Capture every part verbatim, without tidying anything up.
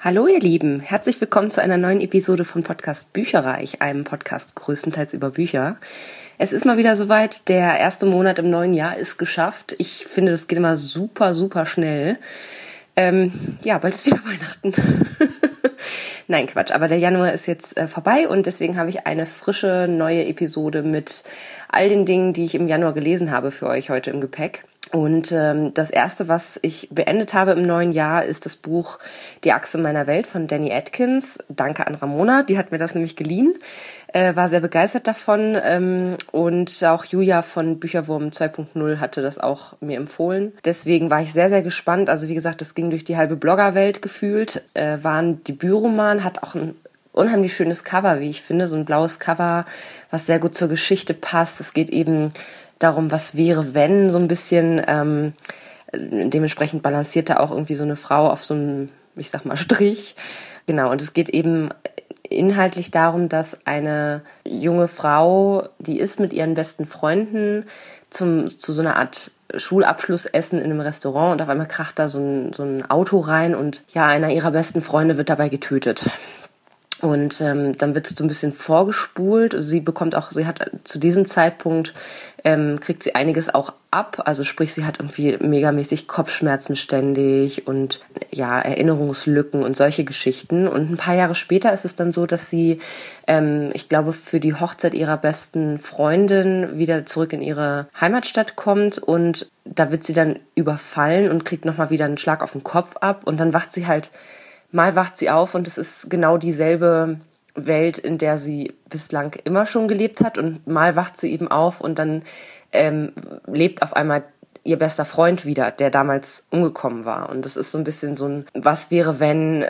Hallo ihr Lieben, herzlich willkommen zu einer neuen Episode von Podcast Bücherreich, einem Podcast größtenteils über Bücher. Es ist mal wieder soweit, der erste Monat im neuen Jahr ist geschafft. Ich finde, das geht immer super, super schnell. Ähm, ja, bald ist wieder Weihnachten. Nein, Quatsch, aber der Januar ist jetzt äh, vorbei und deswegen habe ich eine frische, neue Episode mit all den Dingen, die ich im Januar gelesen habe, für euch heute im Gepäck. Und ähm, das erste, was ich beendet habe im neuen Jahr, ist das Buch Die Achse meiner Welt von Danny Atkins. Danke an Ramona, die hat mir das nämlich geliehen, äh, war sehr begeistert davon. Ähm, und auch Julia von Bücherwurm zwei Punkt null hatte das auch mir empfohlen. Deswegen war ich sehr, sehr gespannt. Also wie gesagt, das ging durch die halbe Bloggerwelt gefühlt. Äh, war ein Debütroman, hat auch ein unheimlich schönes Cover, wie ich finde. So ein blaues Cover, was sehr gut zur Geschichte passt. Es geht eben darum, was wäre, wenn, so ein bisschen, ähm, dementsprechend balanciert da auch irgendwie so eine Frau auf so einem, ich sag mal, Strich. Genau, und es geht eben inhaltlich darum, dass eine junge Frau, die ist mit ihren besten Freunden zum zu so einer Art Schulabschlussessen in einem Restaurant und auf einmal kracht da so ein, so ein Auto rein und ja, einer ihrer besten Freunde wird dabei getötet. Und ähm, dann wird sie so ein bisschen vorgespult. Sie bekommt auch, sie hat zu diesem Zeitpunkt, ähm, kriegt sie einiges auch ab. Also sprich, sie hat irgendwie megamäßig Kopfschmerzen ständig und ja, Erinnerungslücken und solche Geschichten. Und ein paar Jahre später ist es dann so, dass sie, ähm, ich glaube, für die Hochzeit ihrer besten Freundin wieder zurück in ihre Heimatstadt kommt. Und da wird sie dann überfallen und kriegt nochmal wieder einen Schlag auf den Kopf ab. Und dann wacht sie halt Mal wacht sie auf und es ist genau dieselbe Welt, in der sie bislang immer schon gelebt hat. Und mal wacht sie eben auf und dann ähm, lebt auf einmal ihr bester Freund wieder, der damals umgekommen war. Und das ist so ein bisschen so ein Was wäre wenn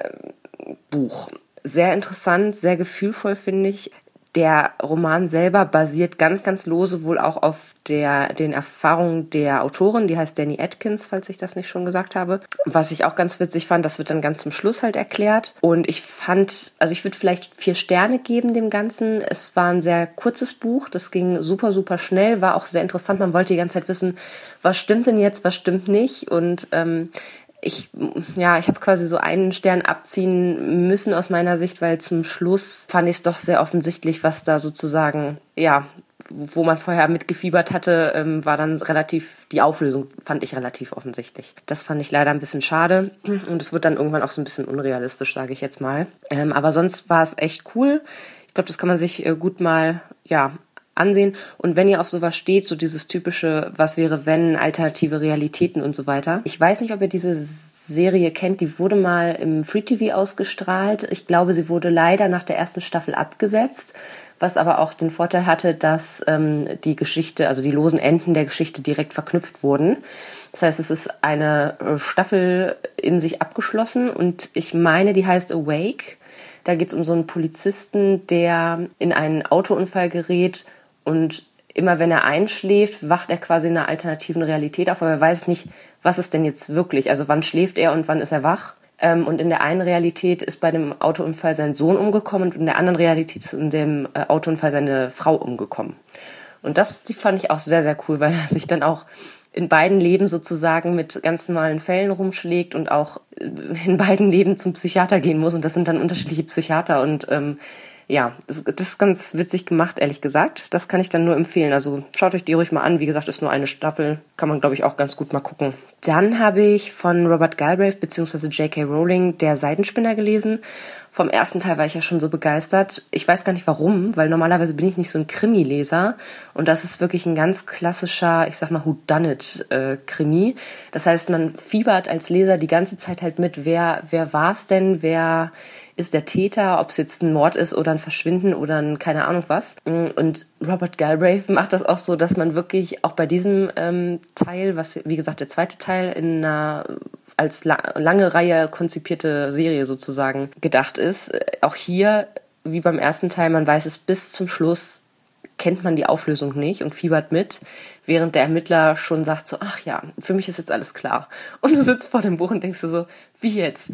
Buch. Sehr interessant, sehr gefühlvoll, finde ich. Der Roman selber basiert ganz, ganz lose wohl auch auf der den Erfahrungen der Autorin, die heißt Danny Atkins, falls ich das nicht schon gesagt habe. Was ich auch ganz witzig fand, das wird dann ganz zum Schluss halt erklärt. Und ich fand, also ich würde vielleicht vier Sterne geben dem Ganzen. Es war ein sehr kurzes Buch, das ging super, super schnell, war auch sehr interessant. Man wollte die ganze Zeit wissen, was stimmt denn jetzt, was stimmt nicht. Und ähm, Ich, ja, ich habe quasi so einen Stern abziehen müssen aus meiner Sicht, weil zum Schluss fand ich es doch sehr offensichtlich, was da sozusagen, ja, wo man vorher mitgefiebert hatte, ähm, war dann relativ, die Auflösung fand ich relativ offensichtlich. Das fand ich leider ein bisschen schade und es wird dann irgendwann auch so ein bisschen unrealistisch, sage ich jetzt mal. Ähm, aber sonst war es echt cool. Ich glaube, das kann man sich äh, gut mal, ja, ansehen. Und wenn ihr auf sowas steht, so dieses typische, was wäre wenn, alternative Realitäten und so weiter. Ich weiß nicht, ob ihr diese Serie kennt, die wurde mal im Free T V ausgestrahlt. Ich glaube, sie wurde leider nach der ersten Staffel abgesetzt, was aber auch den Vorteil hatte, dass ähm, die Geschichte, also die losen Enden der Geschichte direkt verknüpft wurden. Das heißt, es ist eine Staffel in sich abgeschlossen und ich meine, die heißt Awake. Da geht es um so einen Polizisten, der in einen Autounfall gerät und immer wenn er einschläft, wacht er quasi in einer alternativen Realität auf, aber er weiß nicht, was ist denn jetzt wirklich, also wann schläft er und wann ist er wach. Und in der einen Realität ist bei dem Autounfall sein Sohn umgekommen und in der anderen Realität ist in dem Autounfall seine Frau umgekommen. Und das die fand ich auch sehr, sehr cool, weil er sich dann auch in beiden Leben sozusagen mit ganz normalen Fällen rumschlägt und auch in beiden Leben zum Psychiater gehen muss. Und das sind dann unterschiedliche Psychiater und ähm, ja, das, das ist ganz witzig gemacht, ehrlich gesagt. Das kann ich dann nur empfehlen. Also schaut euch die ruhig mal an. Wie gesagt, ist nur eine Staffel. Kann man, glaube ich, auch ganz gut mal gucken. Dann habe ich von Robert Galbraith bzw. J K. Rowling Der Seidenspinner gelesen. Vom ersten Teil war ich ja schon so begeistert. Ich weiß gar nicht warum, weil normalerweise bin ich nicht so ein Krimi-Leser. Und das ist wirklich ein ganz klassischer, ich sag mal, Whodunit-Krimi. Das heißt, man fiebert als Leser die ganze Zeit halt mit, wer, wer war's denn, wer ist der Täter, ob es jetzt ein Mord ist oder ein Verschwinden oder ein keine Ahnung was. Und Robert Galbraith macht das auch so, dass man wirklich auch bei diesem ähm, Teil, was wie gesagt der zweite Teil in einer als la- lange Reihe konzipierte Serie sozusagen gedacht ist, auch hier wie beim ersten Teil, man weiß es bis zum Schluss, kennt man die Auflösung nicht und fiebert mit, während der Ermittler schon sagt so, ach ja, für mich ist jetzt alles klar. Und du sitzt vor dem Buch und denkst dir so, wie jetzt?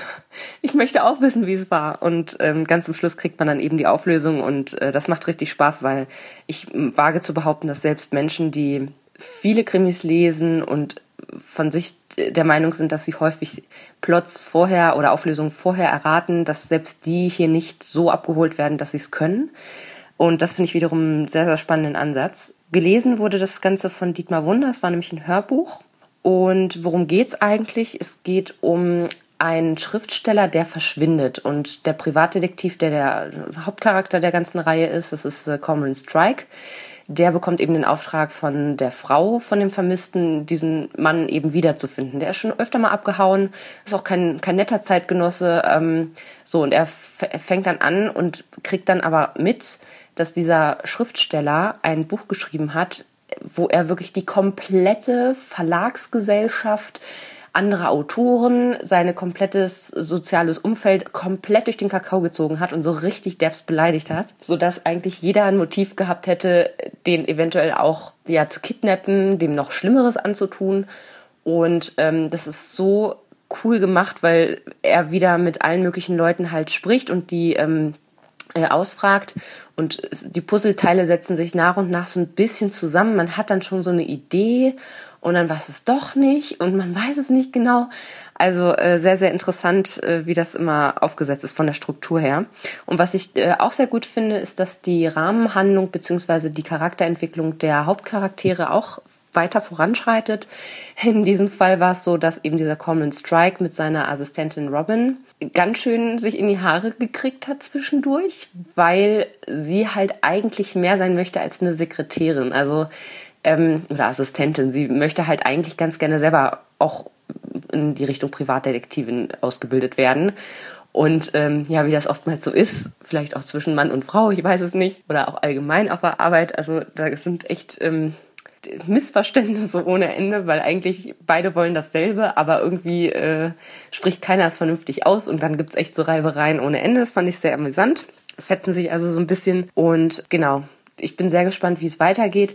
Ich möchte auch wissen, wie es war. Und ähm, ganz zum Schluss kriegt man dann eben die Auflösung und äh, das macht richtig Spaß, weil ich wage zu behaupten, dass selbst Menschen, die viele Krimis lesen und von sich der Meinung sind, dass sie häufig Plots vorher oder Auflösungen vorher erraten, dass selbst die hier nicht so abgeholt werden, dass sie es können. Und das finde ich wiederum einen sehr, sehr spannenden Ansatz. Gelesen wurde das Ganze von Dietmar Wunder, es war nämlich ein Hörbuch. Und worum geht's eigentlich? Es geht um einen Schriftsteller, der verschwindet. Und der Privatdetektiv, der der Hauptcharakter der ganzen Reihe ist, das ist Cormoran Strike, der bekommt eben den Auftrag von der Frau von dem Vermissten, diesen Mann eben wiederzufinden. Der ist schon öfter mal abgehauen, ist auch kein, kein netter Zeitgenosse. Ähm, so, und er f- fängt dann an und kriegt dann aber mit, dass dieser Schriftsteller ein Buch geschrieben hat, wo er wirklich die komplette Verlagsgesellschaft, andere Autoren, sein komplettes soziales Umfeld komplett durch den Kakao gezogen hat und so richtig derbst beleidigt hat, sodass eigentlich jeder ein Motiv gehabt hätte, den eventuell auch ja zu kidnappen, dem noch Schlimmeres anzutun. Und ähm, das ist so cool gemacht, weil er wieder mit allen möglichen Leuten halt spricht und die ähm, äh, ausfragt. Und die Puzzleteile setzen sich nach und nach so ein bisschen zusammen. Man hat dann schon so eine Idee und dann weiß es doch nicht und man weiß es nicht genau. Also äh, sehr, sehr interessant, äh, wie das immer aufgesetzt ist von der Struktur her. Und was ich äh, auch sehr gut finde, ist, dass die Rahmenhandlung bzw. die Charakterentwicklung der Hauptcharaktere auch weiter voranschreitet. In diesem Fall war es so, dass eben dieser Cormoran Strike mit seiner Assistentin Robin ganz schön sich in die Haare gekriegt hat zwischendurch, weil sie halt eigentlich mehr sein möchte als eine Sekretärin, also ähm, oder Assistentin. Sie möchte halt eigentlich ganz gerne selber auch in die Richtung Privatdetektivin ausgebildet werden. Und ähm, ja, wie das oftmals so ist, vielleicht auch zwischen Mann und Frau, ich weiß es nicht, oder auch allgemein auf der Arbeit, also da sind echt ähm, Missverständnisse ohne Ende, weil eigentlich beide wollen dasselbe, aber irgendwie äh, spricht keiner es vernünftig aus und dann gibt's echt so Reibereien ohne Ende. Das fand ich sehr amüsant. Fetten sich also so ein bisschen und genau, ich bin sehr gespannt, wie es weitergeht.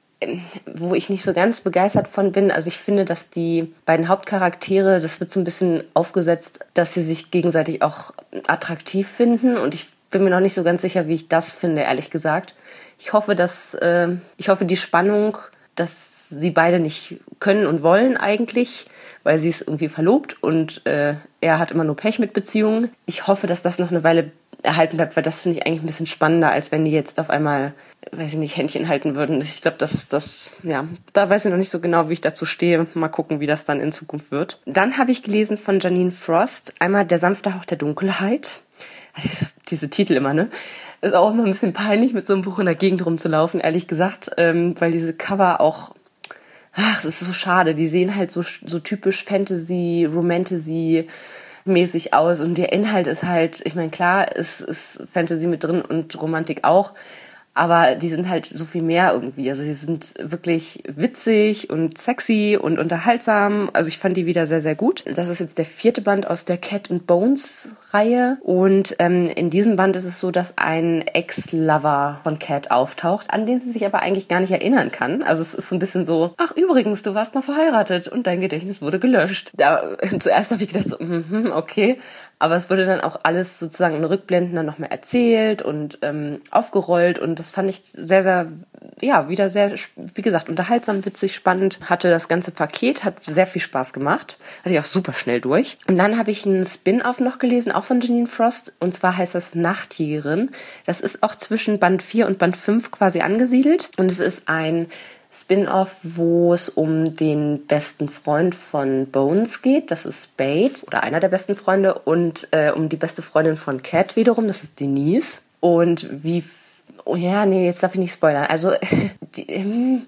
Wo ich nicht so ganz begeistert von bin, also ich finde, dass die beiden Hauptcharaktere, das wird so ein bisschen aufgesetzt, dass sie sich gegenseitig auch attraktiv finden und ich bin mir noch nicht so ganz sicher, wie ich das finde, ehrlich gesagt. Ich hoffe, dass äh, ich hoffe, die Spannung, dass sie beide nicht können und wollen eigentlich, weil sie ist irgendwie verlobt und äh, er hat immer nur Pech mit Beziehungen. Ich hoffe, dass das noch eine Weile erhalten bleibt, weil das finde ich eigentlich ein bisschen spannender, als wenn die jetzt auf einmal, weiß ich nicht, Händchen halten würden. Ich glaube, das, das, ja, da weiß ich noch nicht so genau, wie ich dazu stehe. Mal gucken, wie das dann in Zukunft wird. Dann habe ich gelesen von Janine Frost, einmal Der sanfte Hauch der Dunkelheit. Diese, diese Titel immer, ne? Ist auch immer ein bisschen peinlich, mit so einem Buch in der Gegend rumzulaufen, ehrlich gesagt, ähm, weil diese Cover auch, ach, es ist so schade, die sehen halt so, so typisch Fantasy, Romantasy mäßig aus und der Inhalt ist halt, ich meine, klar, ist, ist Fantasy mit drin und Romantik auch, aber die sind halt so viel mehr irgendwie. Also die sind wirklich witzig und sexy und unterhaltsam. Also ich fand die wieder sehr, sehr gut. Das ist jetzt der vierte Band aus der Cat and Bones Reihe. Und ähm, in diesem Band ist es so, dass ein Ex-Lover von Cat auftaucht, an den sie sich aber eigentlich gar nicht erinnern kann. Also es ist so ein bisschen so, ach übrigens, du warst mal verheiratet und dein Gedächtnis wurde gelöscht. Da, zuerst habe ich gedacht so, mm-hmm, okay. Aber es wurde dann auch alles sozusagen in Rückblenden dann nochmal erzählt und ähm, aufgerollt und das fand ich sehr, sehr, ja, wieder sehr, wie gesagt, unterhaltsam, witzig, spannend. Hatte das ganze Paket, hat sehr viel Spaß gemacht. Hatte ich auch super schnell durch. Und dann habe ich einen Spin-Off noch gelesen, auch von Janine Frost und zwar heißt das Nachtjägerin. Das ist auch zwischen Band vier und Band fünf quasi angesiedelt und es ist ein Spin-off, wo es um den besten Freund von Bones geht, das ist Spade, oder einer der besten Freunde, und äh, um die beste Freundin von Cat wiederum, das ist Denise. Und wie, oh ja, nee, jetzt darf ich nicht spoilern, also, die, ähm,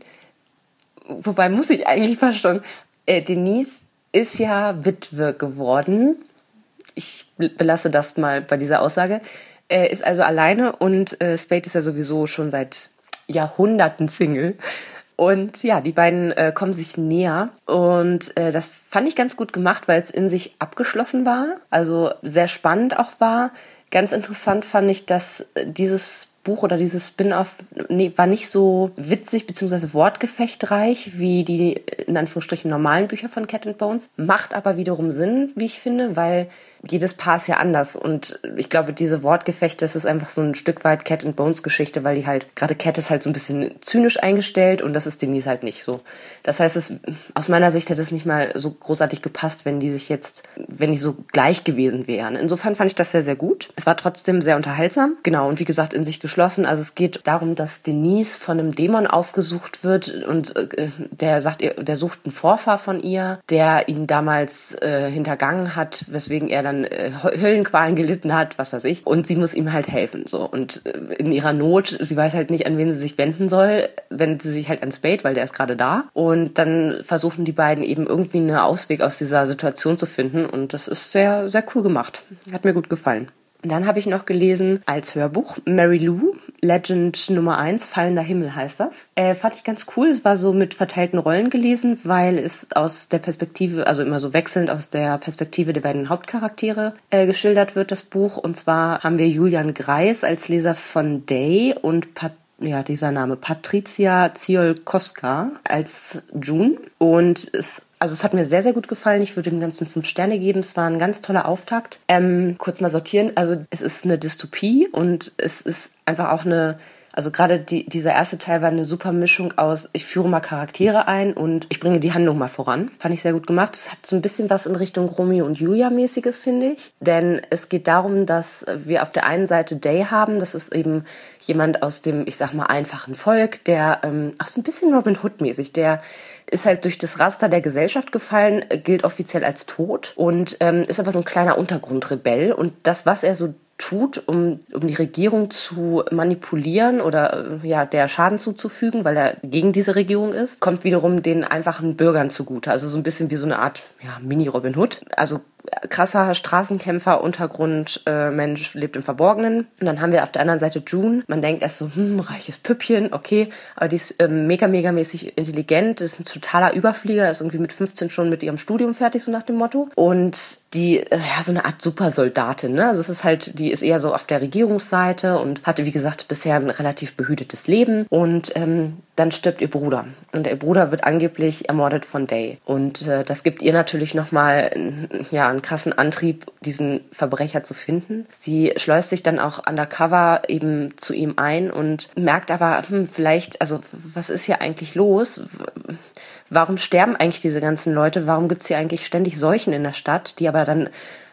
wobei muss ich eigentlich fast schon, äh, Denise ist ja Witwe geworden, ich belasse das mal bei dieser Aussage, äh, ist also alleine und äh, Spade ist ja sowieso schon seit Jahrhunderten Single. Und ja, die beiden äh, kommen sich näher und äh, das fand ich ganz gut gemacht, weil es in sich abgeschlossen war, also sehr spannend auch war. Ganz interessant fand ich, dass dieses Buch oder dieses Spin-off nee, war nicht so witzig bzw. wortgefechtreich wie die in Anführungsstrichen normalen Bücher von Cat and Bones, macht aber wiederum Sinn, wie ich finde, weil jedes Paar ist ja anders und ich glaube, diese Wortgefechte, das ist einfach so ein Stück weit Cat and Bones Geschichte, weil die halt, gerade Cat ist halt so ein bisschen zynisch eingestellt und das ist Denise halt nicht so. Das heißt, es, aus meiner Sicht hätte es nicht mal so großartig gepasst, wenn die sich jetzt, wenn die so gleich gewesen wären. Insofern fand ich das sehr, sehr gut. Es war trotzdem sehr unterhaltsam. Genau, und wie gesagt, in sich geschlossen. Also es geht darum, dass Denise von einem Dämon aufgesucht wird und äh, der sagt, der sucht einen Vorfahr von ihr, der ihn damals äh, hintergangen hat, weswegen er dann äh, Höllenqualen gelitten hat, was weiß ich. Und sie muss ihm halt helfen. So. Und äh, in ihrer Not, sie weiß halt nicht, an wen sie sich wenden soll, wendet sie sich halt an Spade, weil der ist gerade da. Und dann versuchen die beiden eben irgendwie einen Ausweg aus dieser Situation zu finden. Und das ist sehr, sehr cool gemacht. Hat mir gut gefallen. Und dann habe ich noch gelesen als Hörbuch Mary Lou, Legend Nummer eins, Fallender Himmel heißt das. Äh, fand ich ganz cool. Es war so mit verteilten Rollen gelesen, weil es aus der Perspektive, also immer so wechselnd aus der Perspektive der beiden Hauptcharaktere äh, geschildert wird, das Buch. Und zwar haben wir Julian Greis als Leser von Day und Pat ja, dieser Name Patricia Ziolkowska als June. Und es Also es hat mir sehr, sehr gut gefallen. Ich würde dem Ganzen fünf Sterne geben. Es war ein ganz toller Auftakt. Ähm, kurz mal sortieren. Also es ist eine Dystopie und es ist einfach auch eine, also gerade die, dieser erste Teil war eine super Mischung aus, ich führe mal Charaktere ein und ich bringe die Handlung mal voran. Fand ich sehr gut gemacht. Es hat so ein bisschen was in Richtung Romeo und Julia mäßiges, finde ich. Denn es geht darum, dass wir auf der einen Seite Day haben. Das ist eben jemand aus dem, ich sag mal, einfachen Volk, der ähm, auch so ein bisschen Robin Hood mäßig, der ist halt durch das Raster der Gesellschaft gefallen, gilt offiziell als tot und ähm, ist aber so ein kleiner Untergrundrebell. Und das, was er so tut, um um die Regierung zu manipulieren oder ja der Schaden zuzufügen, weil er gegen diese Regierung ist, kommt wiederum den einfachen Bürgern zugute. Also so ein bisschen wie so eine Art ja Mini-Robin Hood. Also krasser Straßenkämpfer, Untergrund, äh, Mensch, lebt im Verborgenen. Und dann haben wir auf der anderen Seite June. Man denkt erst so, hm, reiches Püppchen, okay, aber die ist ähm, mega, mega mäßig intelligent, ist ein totaler Überflieger, ist irgendwie mit fünfzehn schon mit ihrem Studium fertig, so nach dem Motto. Und die, äh, ja, so eine Art Supersoldatin, ne? Also es ist halt, die ist eher so auf der Regierungsseite und hatte, wie gesagt, bisher ein relativ behütetes Leben. Und ähm, dann stirbt ihr Bruder. Und der Bruder wird angeblich ermordet von Day. Und äh, das gibt ihr natürlich nochmal, ja, einen krassen Antrieb, diesen Verbrecher zu finden. Sie schleust sich dann auch undercover eben zu ihm ein und merkt aber, hm, vielleicht, also was ist hier eigentlich los? Warum sterben eigentlich diese ganzen Leute? Warum gibt's hier eigentlich ständig Seuchen in der Stadt, die aber dann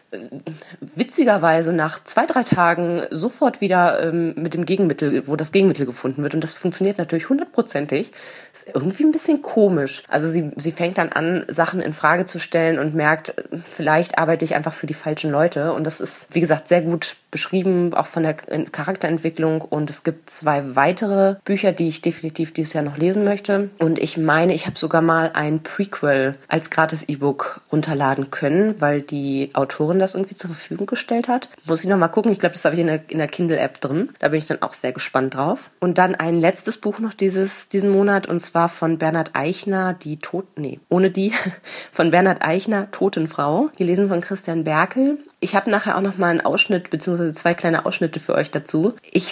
witzigerweise nach zwei, drei Tagen sofort wieder ähm, mit dem Gegenmittel, wo das Gegenmittel gefunden wird. Und das funktioniert natürlich hundertprozentig. Ist irgendwie ein bisschen komisch. Also sie, sie fängt dann an, Sachen in Frage zu stellen und merkt, vielleicht arbeite ich einfach für die falschen Leute. Und das ist, wie gesagt, sehr gut beschrieben, auch von der Charakterentwicklung. Und es gibt zwei weitere Bücher, die ich definitiv dieses Jahr noch lesen möchte. Und ich meine, ich habe sogar mal ein Prequel als gratis E-Book runterladen können, weil die Autorin das irgendwie zur Verfügung gestellt hat. Muss ich noch mal gucken. Ich glaube, das habe ich in der, in der Kindle-App drin. Da bin ich dann auch sehr gespannt drauf. Und dann ein letztes Buch noch dieses diesen Monat, und zwar von Bernhard Eichner, die Tod... Nee, ohne die. Von Bernhard Eichner, Totenfrau. Gelesen von Christian Berkel. Ich habe nachher auch noch mal einen Ausschnitt, beziehungsweise zwei kleine Ausschnitte für euch dazu. Ich...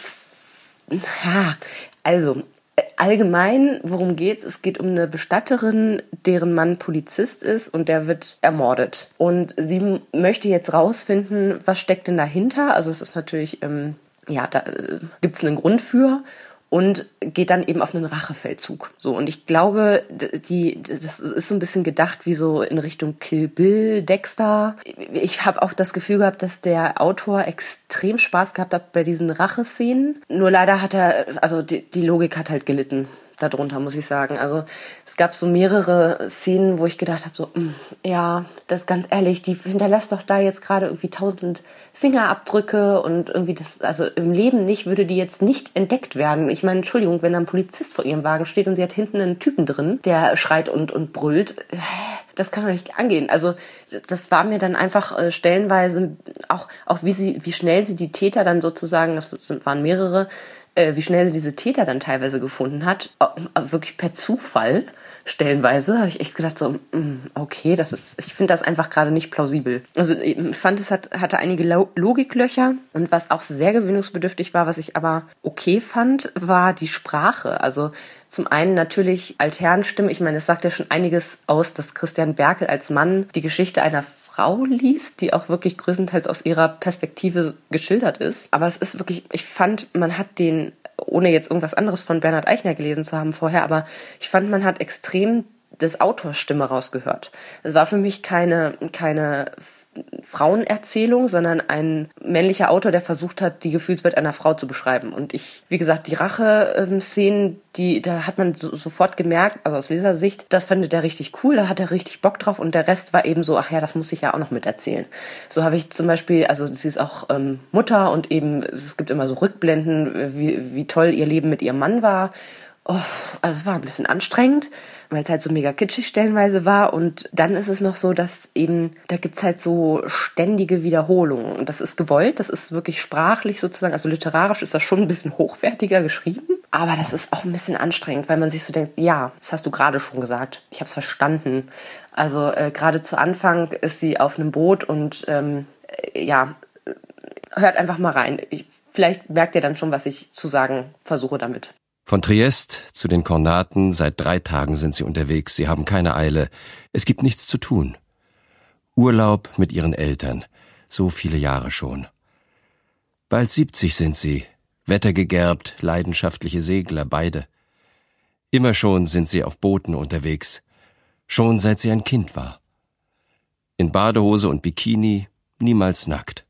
Ja, also... Allgemein, worum geht's? Es geht um eine Bestatterin, deren Mann Polizist ist und der wird ermordet. Und sie möchte jetzt rausfinden, was steckt denn dahinter? Also es ist natürlich, ähm, ja, da äh, gibt's einen Grund für. Und geht dann eben auf einen Rachefeldzug. So, und ich glaube, die, das ist so ein bisschen gedacht wie so in Richtung Kill Bill, Dexter. Ich habe auch das Gefühl gehabt, dass der Autor extrem Spaß gehabt hat bei diesen Racheszenen. Nur leider hat er, also die, die Logik hat halt gelitten darunter, muss ich sagen. Also es gab so mehrere Szenen, wo ich gedacht habe, so, mh, ja, das ist ganz ehrlich, die hinterlässt doch da jetzt gerade irgendwie tausend Fingerabdrücke und irgendwie das, also im Leben nicht, würde die jetzt nicht entdeckt werden. Ich meine, Entschuldigung, wenn da ein Polizist vor ihrem Wagen steht und sie hat hinten einen Typen drin, der schreit und, und brüllt, das kann man nicht angehen. Also das war mir dann einfach äh, stellenweise auch, auch wie sie, wie schnell sie die Täter dann sozusagen, das waren mehrere, äh, wie schnell sie diese Täter dann teilweise gefunden hat, äh, wirklich per Zufall. stellenweise. Habe ich echt gedacht so, okay, das ist, ich finde das einfach gerade nicht plausibel. Also ich fand, es hat, hatte einige Logiklöcher und was auch sehr gewöhnungsbedürftig war, was ich aber okay fand, war die Sprache. Also zum einen natürlich Altherrenstimme. Ich meine, es sagt ja schon einiges aus, dass Christian Berkel als Mann die Geschichte einer Frau liest, die auch wirklich größtenteils aus ihrer Perspektive geschildert ist. Aber es ist wirklich, ich fand, man hat den, ohne jetzt irgendwas anderes von Bernhard Eichner gelesen zu haben vorher, aber ich fand, man hat extrem des Autors Stimme rausgehört. Es war für mich keine, keine Frauenerzählung, sondern ein männlicher Autor, der versucht hat, die Gefühlswelt einer Frau zu beschreiben. Und ich, wie gesagt, die Rache-Szenen, die, da hat man so, sofort gemerkt, also aus Lesersicht, das fand der richtig cool, da hat er richtig Bock drauf und der Rest war eben so, ach ja, das muss ich ja auch noch miterzählen. So habe ich zum Beispiel, also sie ist auch ähm, Mutter und eben, es gibt immer so Rückblenden, wie, wie toll ihr Leben mit ihrem Mann war. Oh, also es war ein bisschen anstrengend, weil es halt so mega kitschig stellenweise war. Und dann ist es noch so, dass eben, da gibt's halt so ständige Wiederholungen. Und das ist gewollt, das ist wirklich sprachlich sozusagen, also literarisch ist das schon ein bisschen hochwertiger geschrieben. Aber das ist auch ein bisschen anstrengend, weil man sich so denkt, ja, das hast du gerade schon gesagt, ich habe es verstanden. Also äh, gerade zu Anfang ist sie auf einem Boot und ähm, äh, ja, hört einfach mal rein. Ich, vielleicht merkt ihr dann schon, was ich zu sagen versuche damit. Von Triest zu den Kornaten, seit drei Tagen sind sie unterwegs, sie haben keine Eile, es gibt nichts zu tun. Urlaub mit ihren Eltern, so viele Jahre schon. Bald siebzig sind sie, wettergegerbt, leidenschaftliche Segler, beide. Immer schon sind sie auf Booten unterwegs, schon seit sie ein Kind war. In Badehose und Bikini, niemals nackt.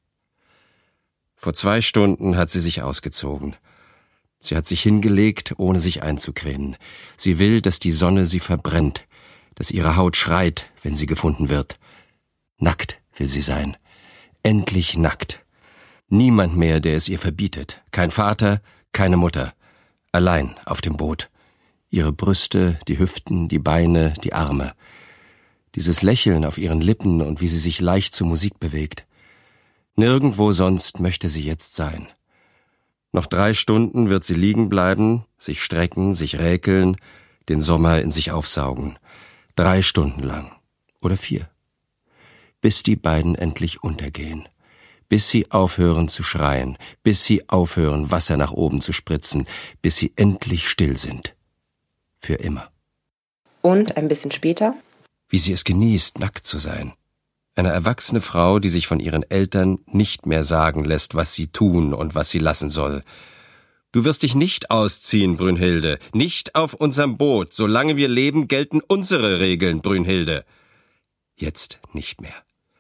Vor zwei Stunden hat sie sich ausgezogen. Sie hat sich hingelegt, ohne sich einzucremen. Sie will, dass die Sonne sie verbrennt, dass ihre Haut schreit, wenn sie gefunden wird. Nackt will sie sein. Endlich nackt. Niemand mehr, der es ihr verbietet. Kein Vater, keine Mutter. Allein auf dem Boot. Ihre Brüste, die Hüften, die Beine, die Arme. Dieses Lächeln auf ihren Lippen und wie sie sich leicht zur Musik bewegt. Nirgendwo sonst möchte sie jetzt sein. Noch drei Stunden wird sie liegen bleiben, sich strecken, sich räkeln, den Sommer in sich aufsaugen. Drei Stunden lang. Oder vier. Bis die beiden endlich untergehen. Bis sie aufhören zu schreien. Bis sie aufhören, Wasser nach oben zu spritzen. Bis sie endlich still sind. Für immer. Und ein bisschen später? Wie sie es genießt, nackt zu sein. Eine erwachsene Frau, die sich von ihren Eltern nicht mehr sagen lässt, was sie tun und was sie lassen soll. Du wirst dich nicht ausziehen, Brünnhilde, nicht auf unserem Boot. Solange wir leben, gelten unsere Regeln, Brünnhilde. Jetzt nicht mehr.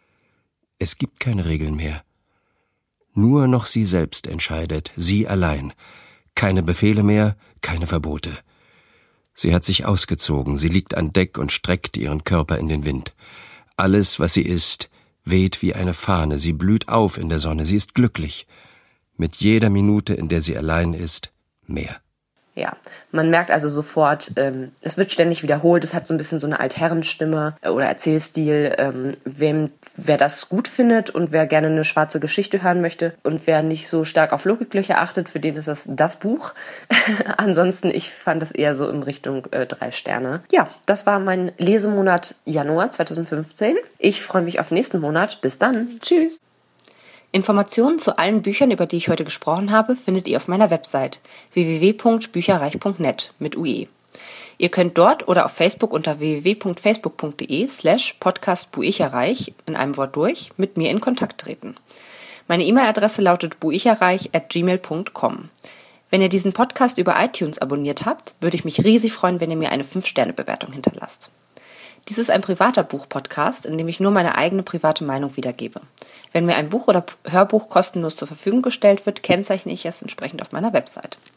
Es gibt keine Regeln mehr. Nur noch sie selbst entscheidet, sie allein. Keine Befehle mehr, keine Verbote. Sie hat sich ausgezogen, sie liegt an Deck und streckt ihren Körper in den Wind. Alles, was sie ist, weht wie eine Fahne, sie blüht auf in der Sonne, sie ist glücklich. Mit jeder Minute, in der sie allein ist, mehr. Ja, man merkt also sofort, ähm, es wird ständig wiederholt, es hat so ein bisschen so eine Altherrenstimme oder Erzählstil. Ähm, wem, wer das gut findet und wer gerne eine schwarze Geschichte hören möchte und wer nicht so stark auf Logiklöcher achtet, für den ist das das Buch. Ansonsten, ich fand es eher so in Richtung äh, drei Sterne. Ja, das war mein Lesemonat Januar zwanzig fünfzehn. Ich freue mich auf nächsten Monat. Bis dann. Tschüss. Informationen zu allen Büchern, über die ich heute gesprochen habe, findet ihr auf meiner Website w w w punkt bücherreich punkt net mit U E. Ihr könnt dort oder auf Facebook unter w w w punkt facebook punkt de slash podcast buicherreich in einem Wort durch mit mir in Kontakt treten. Meine E-Mail-Adresse lautet buicherreich at gmail punkt com. Wenn ihr diesen Podcast über iTunes abonniert habt, würde ich mich riesig freuen, wenn ihr mir eine fünf Sterne Bewertung hinterlasst. Dies ist ein privater Buch-Podcast, in dem ich nur meine eigene private Meinung wiedergebe. Wenn mir ein Buch oder Hörbuch kostenlos zur Verfügung gestellt wird, kennzeichne ich es entsprechend auf meiner Website.